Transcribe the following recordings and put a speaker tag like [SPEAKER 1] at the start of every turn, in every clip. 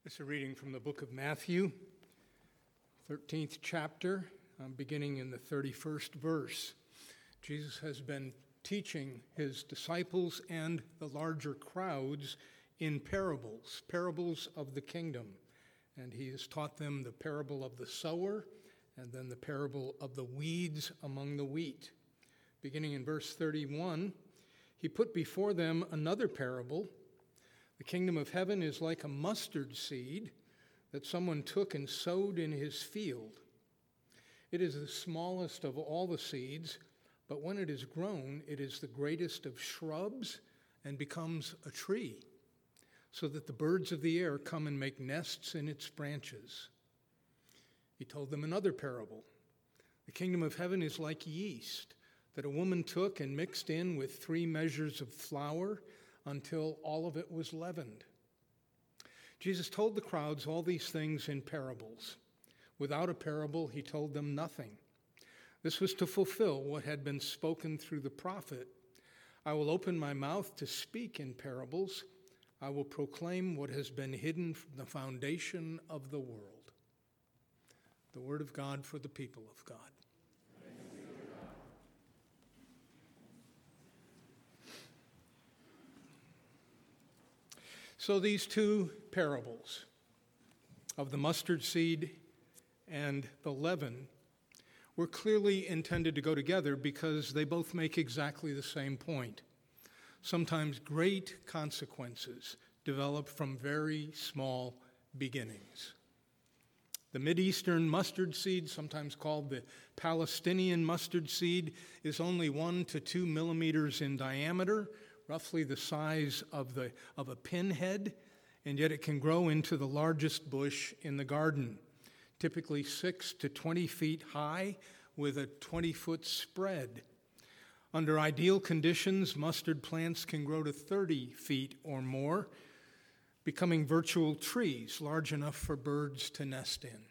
[SPEAKER 1] It's a reading from the book of Matthew, 13th chapter, beginning in the 31st verse. Jesus has been teaching his disciples and the larger crowds in parables of the kingdom. And he has taught them the parable of the sower and then the parable of the weeds among the wheat. Beginning in verse 31, he put before them another parable. The kingdom of heaven is like a mustard seed that someone took and sowed in his field. It is the smallest of all the seeds, but when it is grown, it is the greatest of shrubs and becomes a tree, so that the birds of the air come and make nests in its branches. He told them another parable. The kingdom of heaven is like yeast that a woman took and mixed in with 3 measures of flour until all of it was leavened. Jesus told the crowds all these things in parables. Without a parable, he told them nothing. This was to fulfill what had been spoken through the prophet. I will open my mouth to speak in parables. I will proclaim what has been hidden from the foundation of the world. The word of God for the people of God. So these 2 parables of the mustard seed and the leaven were clearly intended to go together because they both make exactly the same point. Sometimes great consequences develop from very small beginnings. The Mideastern mustard seed, sometimes called the Palestinian mustard seed, is only 1 to 2 millimeters in diameter, roughly the size of a pinhead, and yet it can grow into the largest bush in the garden, typically 6 to 20 feet high with a 20-foot spread. Under ideal conditions, mustard plants can grow to 30 feet or more, becoming virtual trees large enough for birds to nest in.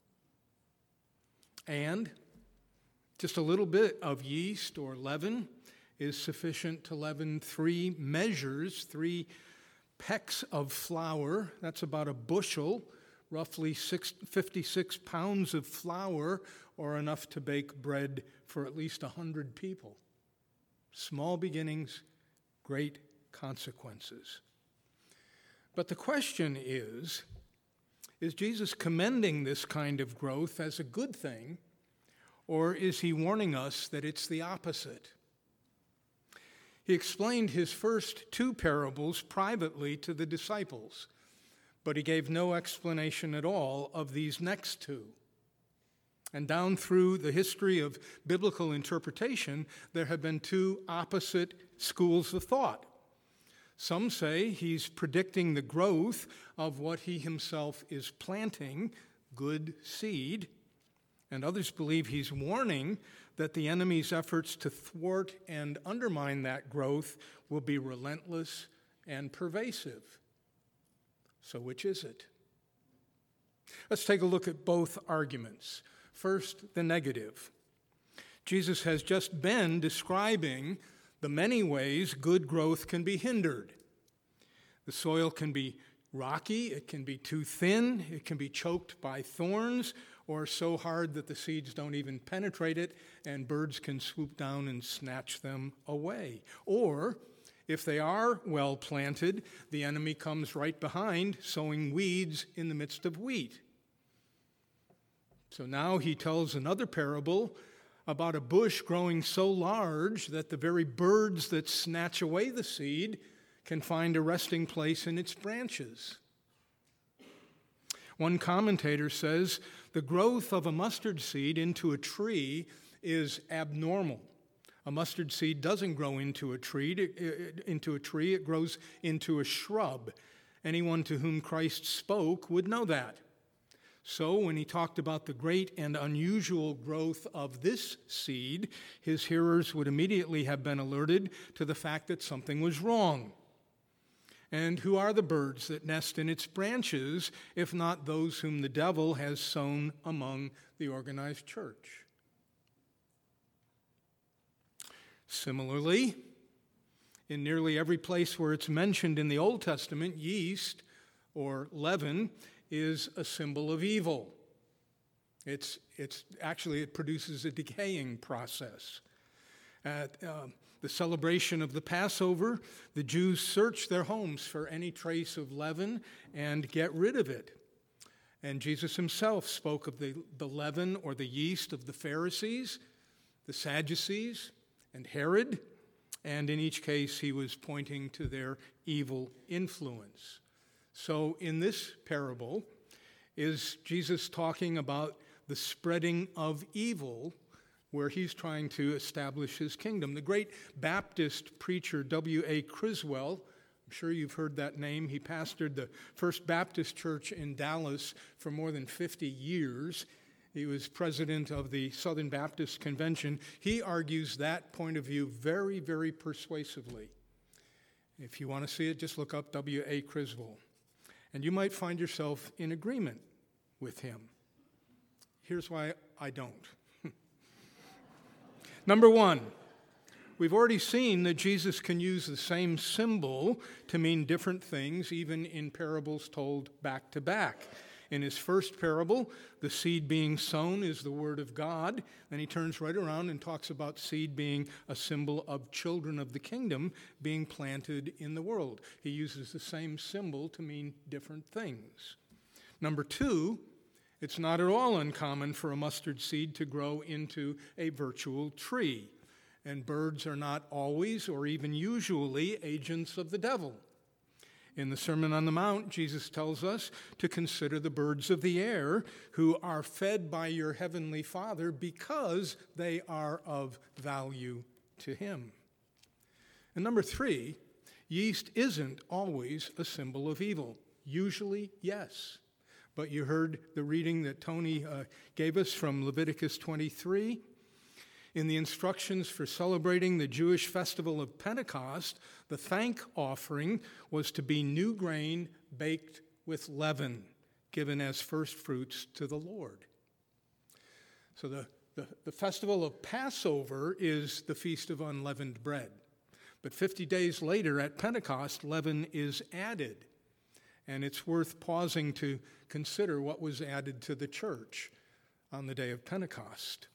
[SPEAKER 1] And just a little bit of yeast or leaven is sufficient to leaven 3 measures, 3 pecks of flour. That's about a bushel, roughly 56 pounds of flour, or enough to bake bread for at least 100 people. Small beginnings, great consequences. But the question is Jesus commending this kind of growth as a good thing, or is he warning us that it's the opposite? He explained his first 2 parables privately to the disciples, but he gave no explanation at all of these next 2. And down through the history of biblical interpretation, there have been 2 opposite schools of thought. Some say he's predicting the growth of what he himself is planting, good seed, and others believe he's warning that the enemy's efforts to thwart and undermine that growth will be relentless and pervasive. So which is it? Let's take a look at both arguments. First, the negative. Jesus has just been describing the many ways good growth can be hindered. The soil can be rocky, it can be too thin, it can be choked by thorns, or so hard that the seeds don't even penetrate it and birds can swoop down and snatch them away. Or, if they are well planted, the enemy comes right behind, sowing weeds in the midst of wheat. So now he tells another parable about a bush growing so large that the very birds that snatch away the seed can find a resting place in its branches. One commentator says the growth of a mustard seed into a tree is abnormal. A mustard seed doesn't grow into a tree. It grows into a shrub. Anyone to whom Christ spoke would know that. So when he talked about the great and unusual growth of this seed, his hearers would immediately have been alerted to the fact that something was wrong. And who are the birds that nest in its branches, if not those whom the devil has sown among the organized church? Similarly, in nearly every place where it's mentioned in the Old Testament, yeast, or leaven, is a symbol of evil. It's actually, it produces a decaying process. At the celebration of the Passover, the Jews searched their homes for any trace of leaven and get rid of it. And Jesus himself spoke of the leaven or the yeast of the Pharisees, the Sadducees, and Herod. And in each case, he was pointing to their evil influence. So in this parable, is Jesus talking about the spreading of evil where he's trying to establish his kingdom? The great Baptist preacher W.A. Criswell, I'm sure you've heard that name. He pastored the First Baptist Church in Dallas for more than 50 years. He was president of the Southern Baptist Convention. He argues that point of view very, very persuasively. If you want to see it, just look up W.A. Criswell. And you might find yourself in agreement with him. Here's why I don't. Number one, we've already seen that Jesus can use the same symbol to mean different things, even in parables told back to back. In his first parable, the seed being sown is the word of God. Then he turns right around and talks about seed being a symbol of children of the kingdom being planted in the world. He uses the same symbol to mean different things. Number two, it's not at all uncommon for a mustard seed to grow into a virtual tree. And birds are not always or even usually agents of the devil. In the Sermon on the Mount, Jesus tells us to consider the birds of the air who are fed by your heavenly Father because they are of value to him. And number three, yeast isn't always a symbol of evil. Usually, yes. But you heard the reading that Tony gave us from Leviticus 23. In the instructions for celebrating the Jewish festival of Pentecost, the thank offering was to be new grain baked with leaven, given as first fruits to the Lord. So the festival of Passover is the Feast of Unleavened Bread. But 50 days later at Pentecost, leaven is added. And it's worth pausing to consider what was added to the church on the day of Pentecost.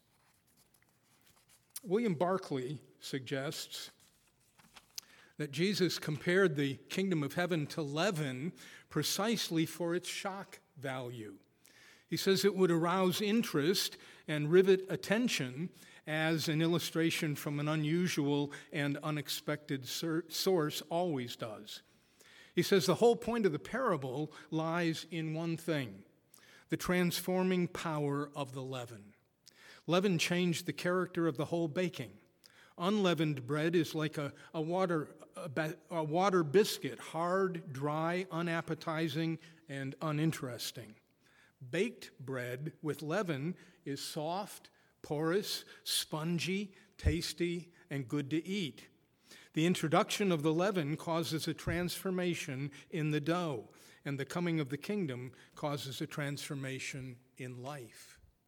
[SPEAKER 1] William Barclay suggests that Jesus compared the kingdom of heaven to leaven precisely for its shock value. He says it would arouse interest and rivet attention as an illustration from an unusual and unexpected source always does. He says the whole point of the parable lies in one thing: the transforming power of the leaven. Leaven changed the character of the whole baking. Unleavened bread is like a water biscuit, hard, dry, unappetizing, and uninteresting. Baked bread with leaven is soft, porous, spongy, tasty, and good to eat. The introduction of the leaven causes a transformation in the dough, and the coming of the kingdom causes a transformation in life.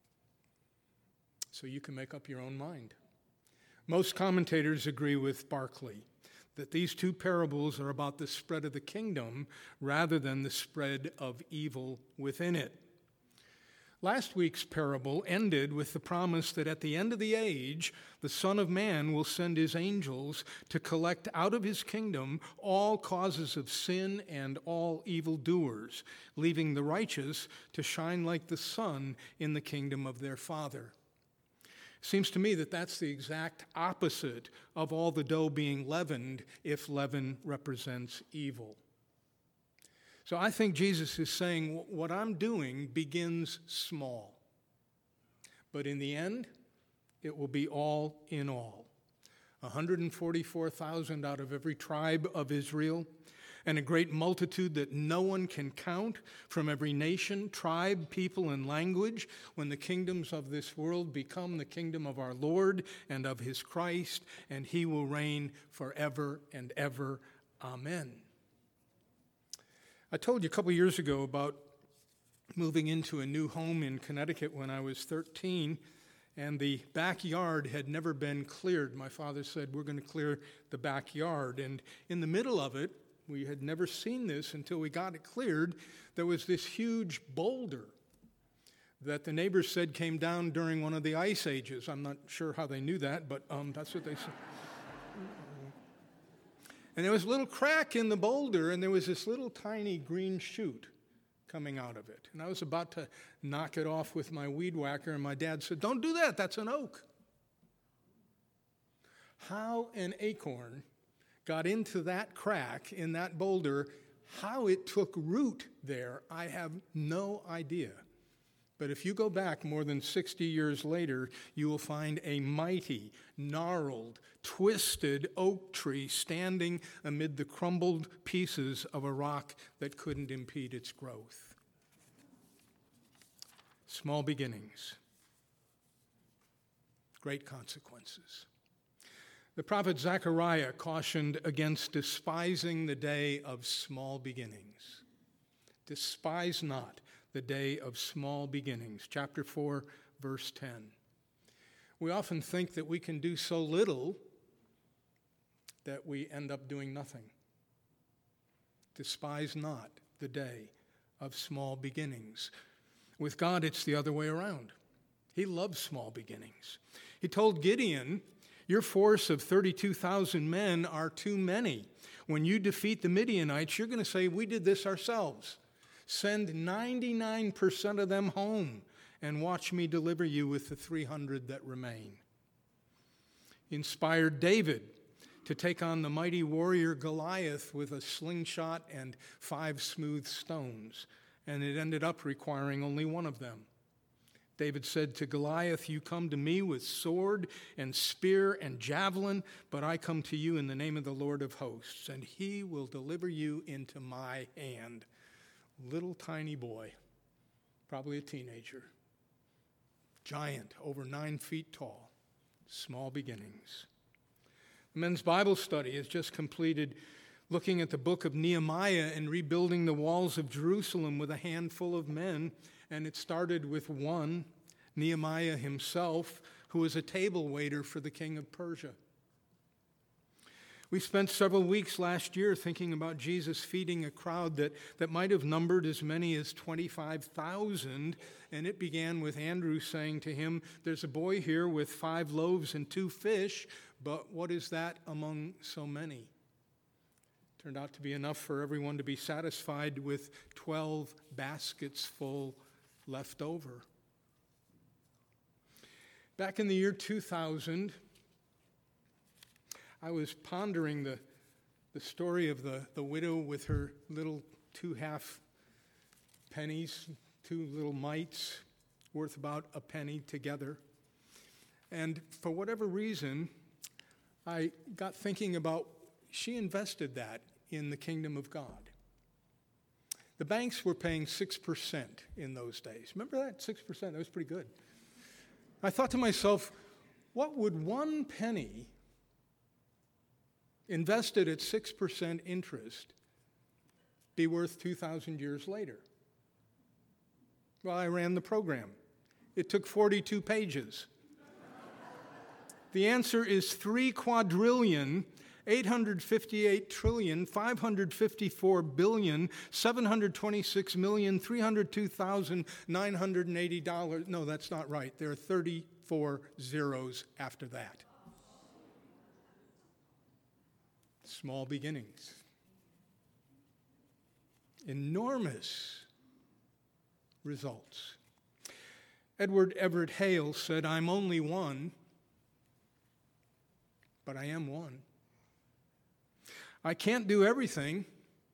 [SPEAKER 1] So you can make up your own mind. Most commentators agree with Barclay that these two parables are about the spread of the kingdom rather than the spread of evil within it. Last week's parable ended with the promise that at the end of the age, the Son of Man will send his angels to collect out of his kingdom all causes of sin and all evildoers, leaving the righteous to shine like the sun in the kingdom of their Father. Seems to me that that's the exact opposite of all the dough being leavened if leaven represents evil. So I think Jesus is saying what I'm doing begins small. But in the end, it will be all in all. 144,000 out of every tribe of Israel, and a great multitude that no one can count from every nation, tribe, people, and language, when the kingdoms of this world become the kingdom of our Lord and of his Christ, and he will reign forever and ever. Amen. I told you a couple years ago about moving into a new home in Connecticut when I was 13, and the backyard had never been cleared. My father said, we're going to clear the backyard. And in the middle of it We had never seen this until we got it cleared. There was this huge boulder that the neighbors said came down during one of the ice ages. I'm not sure how they knew that, but that's what they said. And there was a little crack in the boulder, and there was this little tiny green shoot coming out of it. And I was about to knock it off with my weed whacker, and my dad said, "Don't do that, that's an oak." How an acorn got into that crack in that boulder, how it took root there, I have no idea. But if you go back more than 60 years later, you will find a mighty, gnarled, twisted oak tree standing amid the crumbled pieces of a rock that couldn't impede its growth. Small beginnings, great consequences. The prophet Zechariah cautioned against despising the day of small beginnings. Despise not the day of small beginnings. Chapter 4, verse 10. We often think that we can do so little that we end up doing nothing. Despise not the day of small beginnings. With God, it's the other way around. He loves small beginnings. He told Gideon, "Your force of 32,000 men are too many. When you defeat the Midianites, you're going to say, 'We did this ourselves.' Send 99% of them home and watch me deliver you with the 300 that remain." He inspired David to take on the mighty warrior Goliath with a slingshot and 5 smooth stones, and it ended up requiring only one of them. David said to Goliath, "You come to me with sword and spear and javelin, but I come to you in the name of the Lord of hosts, and he will deliver you into my hand." Little tiny boy, probably a teenager, giant, over 9 feet tall, small beginnings. The men's Bible study has just completed looking at the book of Nehemiah and rebuilding the walls of Jerusalem with a handful of men, and it started with one, Nehemiah himself, who was a table waiter for the king of Persia. We spent several weeks last year thinking about Jesus feeding a crowd that might have numbered as many as 25,000, and it began with Andrew saying to him, "There's a boy here with 5 loaves and 2 fish, but what is that among so many?" Turned out to be enough for everyone to be satisfied with 12 baskets full left over. Back in the year 2000, I was pondering the story of the widow with her little 2 half pennies, 2 little mites worth about a penny together. And for whatever reason, I got thinking about she invested that in the kingdom of God. The banks were paying 6% in those days. Remember that? 6%, that was pretty good. I thought to myself, what would 1 penny invested at 6% interest be worth 2,000 years later? Well, I ran the program. It took 42 pages. The answer is 3,858,554,726,302,980. No, that's not right. There are 34 zeros after that. Small beginnings. Enormous results. Edward Everett Hale said, "I'm only one, but I am one. I can't do everything,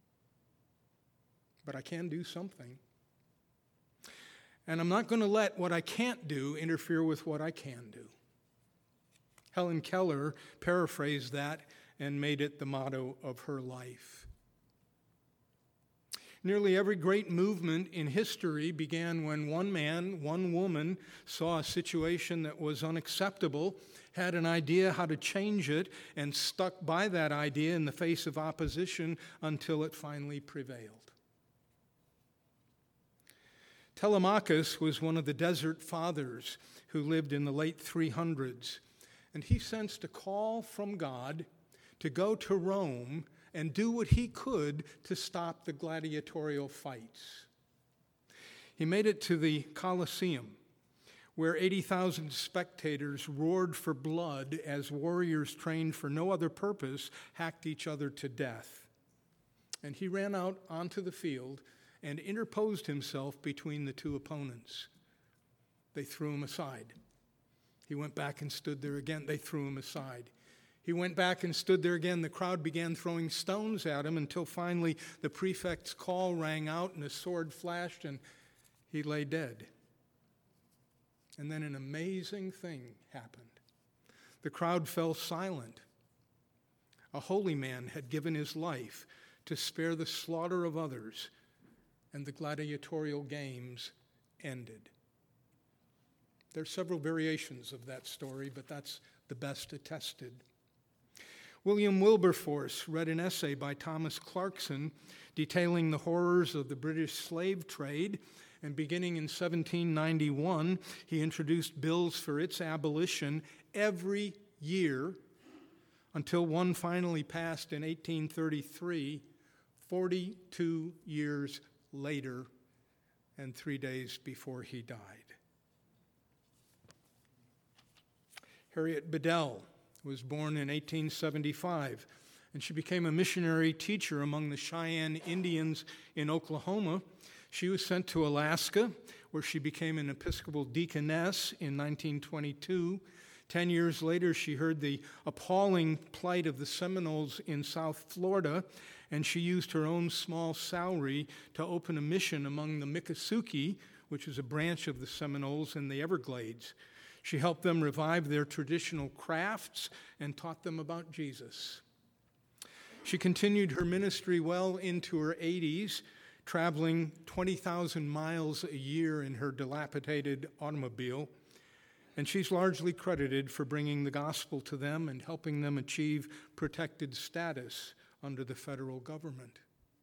[SPEAKER 1] but I can do something. And I'm not going to let what I can't do interfere with what I can do." Helen Keller paraphrased that and made it the motto of her life. Nearly every great movement in history began when one man, one woman saw a situation that was unacceptable, had an idea how to change it, and stuck by that idea in the face of opposition until it finally prevailed. Telemachus was one of the desert fathers who lived in the late 300s, and he sensed a call from God to go to Rome and do what he could to stop the gladiatorial fights. He made it to the Colosseum, where 80,000 spectators roared for blood as warriors trained for no other purpose hacked each other to death. And he ran out onto the field and interposed himself between the two opponents. They threw him aside. He went back and stood there again. They threw him aside. He went back and stood there again. The crowd began throwing stones at him until finally the prefect's call rang out and a sword flashed and he lay dead. And then an amazing thing happened. The crowd fell silent. A holy man had given his life to spare the slaughter of others, and the gladiatorial games ended. There are several variations of that story, but that's the best attested. William Wilberforce read an essay by Thomas Clarkson detailing the horrors of the British slave trade, and beginning in 1791, he introduced bills for its abolition every year until one finally passed in 1833, 42 years later, and 3 days before he died. Harriet Bedell was born in 1875, and she became a missionary teacher among the Cheyenne Indians in Oklahoma. She was sent to Alaska, where she became an Episcopal deaconess in 1922. 10 years later, she heard the appalling plight of the Seminoles in South Florida, and she used her own small salary to open a mission among the Miccosukee, which is a branch of the Seminoles in the Everglades. She helped them revive their traditional crafts and taught them about Jesus. She continued her ministry well into her 80s, traveling 20,000 miles a year in her dilapidated automobile, and she's largely credited for bringing the gospel to them and helping them achieve protected status under the federal government.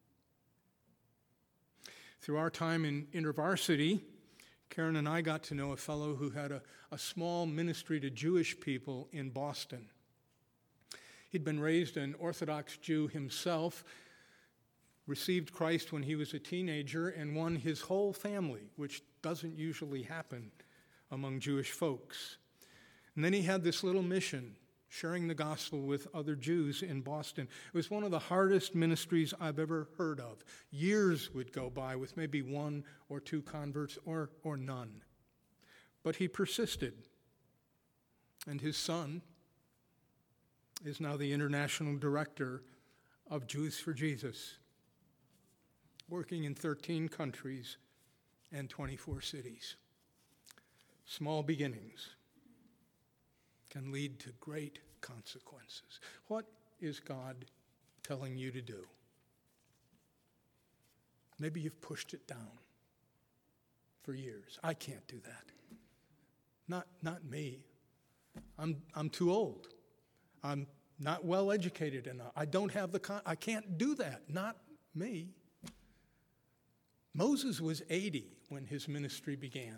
[SPEAKER 1] Through our time in InterVarsity, Karen and I got to know a fellow who had a small ministry to Jewish people in Boston. He'd been raised an Orthodox Jew himself, received Christ when he was a teenager, and won his whole family, which doesn't usually happen among Jewish folks. And then he had this little mission, sharing the gospel with other Jews in Boston. It was one of the hardest ministries I've ever heard of. Years would go by with maybe one or two converts or none. But he persisted. And his son is now the international director of Jews for Jesus, working in 13 countries and 24 cities. Small beginnings can lead to great consequences. What is God telling you to do? Maybe you've pushed it down for years. I can't do that. Not me. I'm too old. I'm not well educated enough. I don't have I can't do that. Not me. Moses was 80 when his ministry began.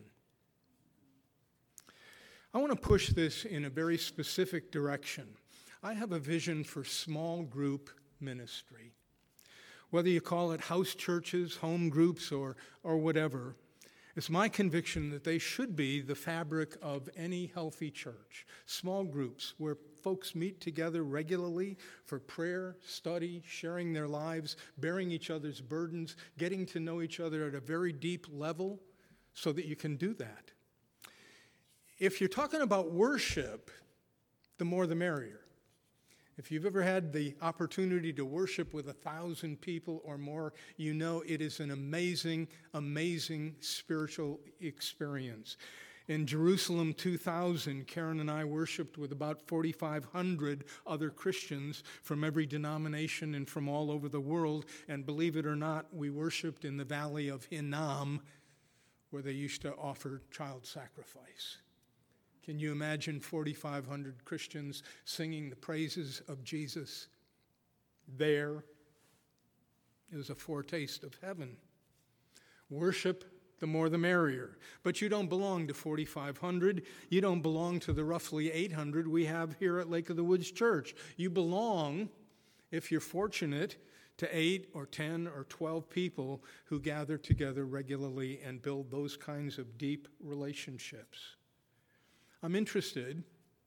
[SPEAKER 1] I want to push this in a very specific direction. I have a vision for small group ministry. Whether you call it house churches, home groups, or whatever, it's my conviction that they should be the fabric of any healthy church. Small groups where folks meet together regularly for prayer, study, sharing their lives, bearing each other's burdens, getting to know each other at a very deep level so that you can do that. If you're talking about worship, the more the merrier. If you've ever had the opportunity to worship with 1,000 people or more, you know it is an amazing, amazing spiritual experience. In Jerusalem 2000, Karen and I worshiped with about 4,500 other Christians from every denomination and from all over the world. And believe it or not, we worshiped in the valley of Hinnom, where they used to offer child sacrifice. Can you imagine 4,500 Christians singing the praises of Jesus there? It was a foretaste of heaven. Worship, the more the merrier. But you don't belong to 4,500. You don't belong to the roughly 800 we have here at Lake of the Woods Church. You belong if you're fortunate, to 8 or 10 or 12 people who gather together regularly and build those kinds of deep relationships. I'm interested.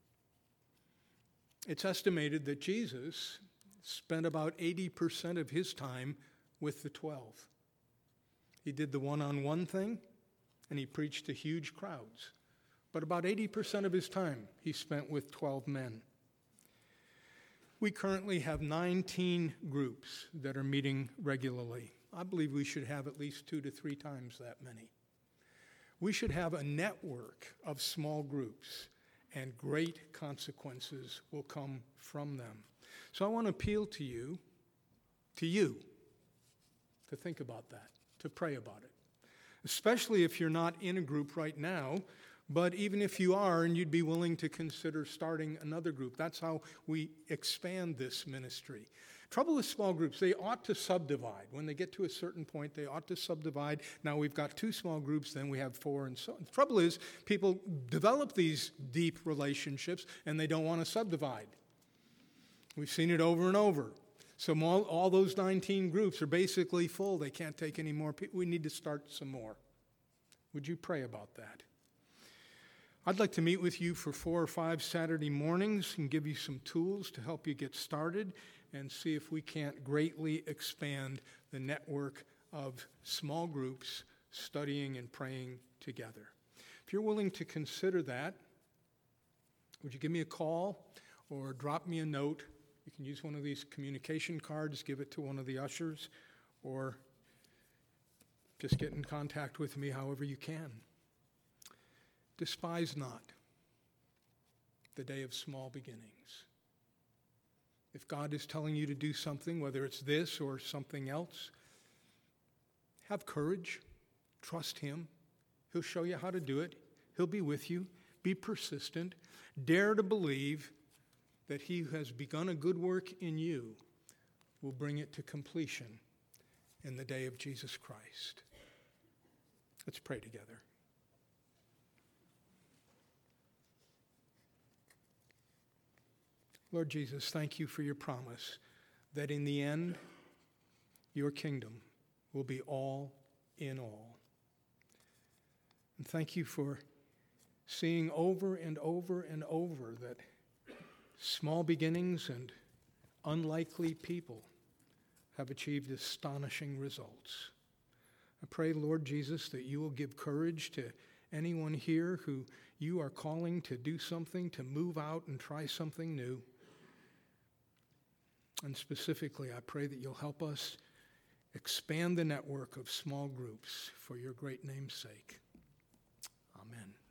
[SPEAKER 1] It's estimated that Jesus spent about 80% of his time with the 12. He did the one-on-one thing, and he preached to huge crowds. But about 80% of his time he spent with 12 men. We currently have 19 groups that are meeting regularly. I believe we should have at least 2 to 3 times that many. We should have a network of small groups, and great consequences will come from them. So I want to appeal to you, to think about that, to pray about it. Especially if you're not in a group right now, but even if you are and you'd be willing to consider starting another group. That's how we expand this ministry. Trouble with small groups, they ought to subdivide. When they get to a certain point, they ought to subdivide. Now we've got 2 small groups, then we have 4, and so on. The trouble is, people develop these deep relationships and they don't want to subdivide. We've seen it over and over. So all those 19 groups are basically full. They can't take any more people. We need to start some more. Would you pray about that? I'd like to meet with you for 4 or 5 Saturday mornings and give you some tools to help you get started and see if we can't greatly expand the network of small groups studying and praying together. If you're willing to consider that, would you give me a call or drop me a note? You can use one of these communication cards, give it to one of the ushers, or just get in contact with me however you can. Despise not the day of small beginnings. If God is telling you to do something, whether it's this or something else, have courage, trust him. He'll show you how to do it. He'll be with you. Be persistent. Dare to believe that he who has begun a good work in you will bring it to completion in the day of Jesus Christ. Let's pray together. Lord Jesus, thank you for your promise that in the end, your kingdom will be all in all. And thank you for seeing over and over and over that small beginnings and unlikely people have achieved astonishing results. I pray, Lord Jesus, that you will give courage to anyone here who you are calling to do something, to move out and try something new. And specifically, I pray that you'll help us expand the network of small groups for your great name's sake.